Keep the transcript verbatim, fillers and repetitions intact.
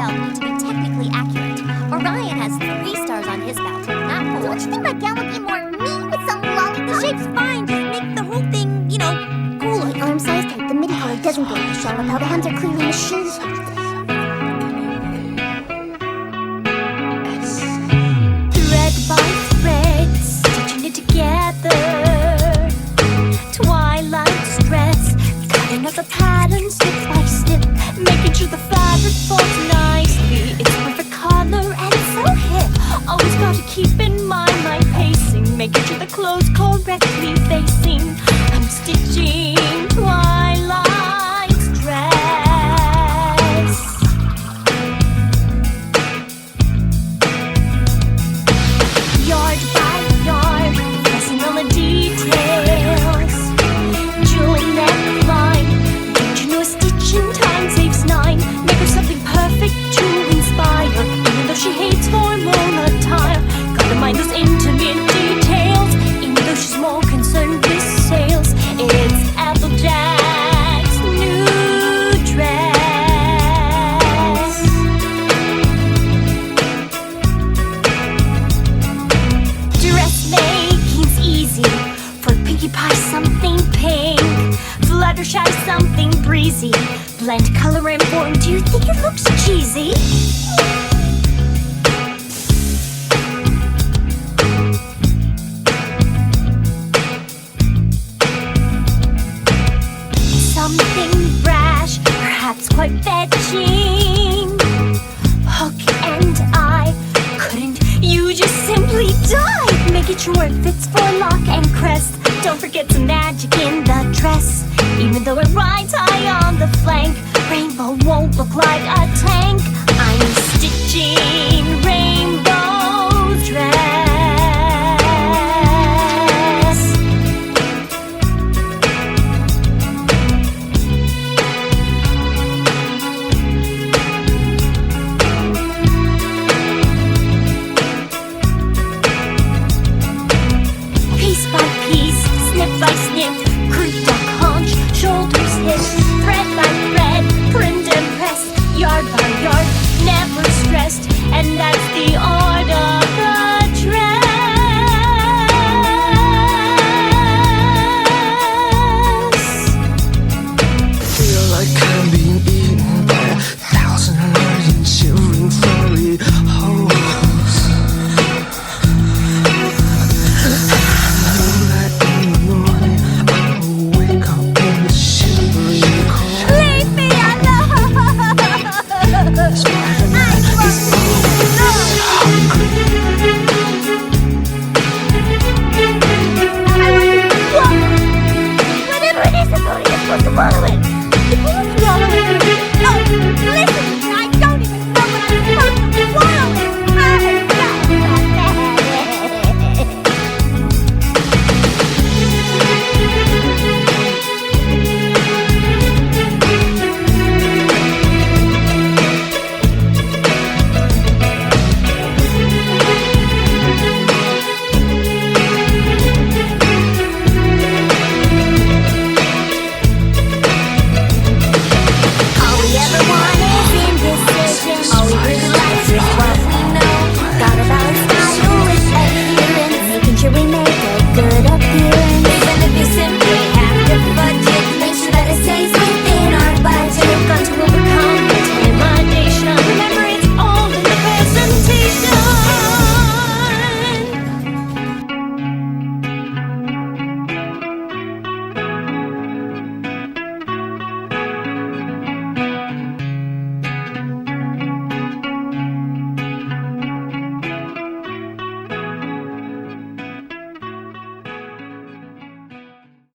belt need to be technically accurate. Orion has three stars on his belt, not four. Don't you think my gown would be more me with some lolly? The shape's fine, just make the whole thing, you know, cool. My arm size tight. The midi collar doesn't go with the shawl. How the hands are clearly machine shaped. Thread by thread, stitching it together. Twilight stress, cutting out the pattern step by step, making sure the fabric falls nicely. It's perfect color and so hip. Always gotta keep in mind my pacing, making sure the clothes correctly facing. I'm stitching Twilight's dress. Yard by yard, pressing all the details. Jewel neckline, don't you know a stitch in time saves nine? Make her something perfect to inspire, even though she hates formal attire. Gotta mind those intimate details, even though she's more concerned with sales. It's Applejack's new dress. Dressmaking's easy. For Pinkie Pie something pink, Fluttershy something breezy. Blend color and form, do you think it looks cheesy? Something brash, perhaps quite fetching. Hook and eye, couldn't you just simply die? Making sure it fits for lock and crest. Don't forget some magic in the dress. Even though it rides high on the flank, rainbow won't look like